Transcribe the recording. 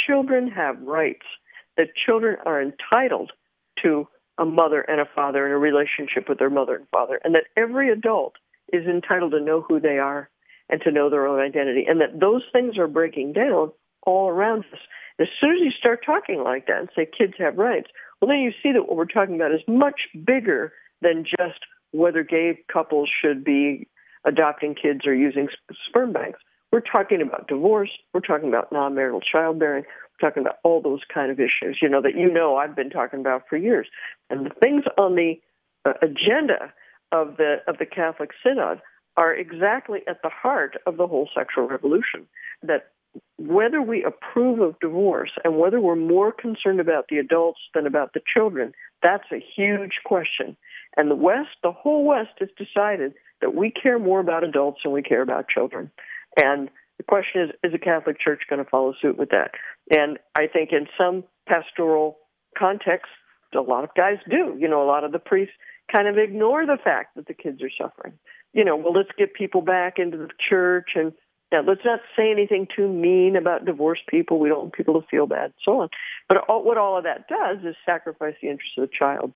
children have rights, that children are entitled to a mother and a father in a relationship with their mother and father, and that every adult is entitled to know who they are and to know their own identity, and that those things are breaking down all around us. As soon as you start talking like that and say kids have rights, well, then you see that what we're talking about is much bigger than just whether gay couples should be adopting kids or using sperm banks. We're talking about divorce. We're talking about non-marital childbearing. We're talking about all those kind of issues, that I've been talking about for years. And the things on the agenda of the Catholic Synod are exactly at the heart of the whole sexual revolution. That whether we approve of divorce and whether we're more concerned about the adults than about the children, that's a huge question. And the whole West has decided that we care more about adults than we care about children. And the question is the Catholic Church going to follow suit with that? And I think in some pastoral contexts, a lot of guys do. A lot of the priests kind of ignore the fact that the kids are suffering. Well, let's get people back into the church, and let's not say anything too mean about divorced people. We don't want people to feel bad, so on. But what all of that does is sacrifice the interests of the child.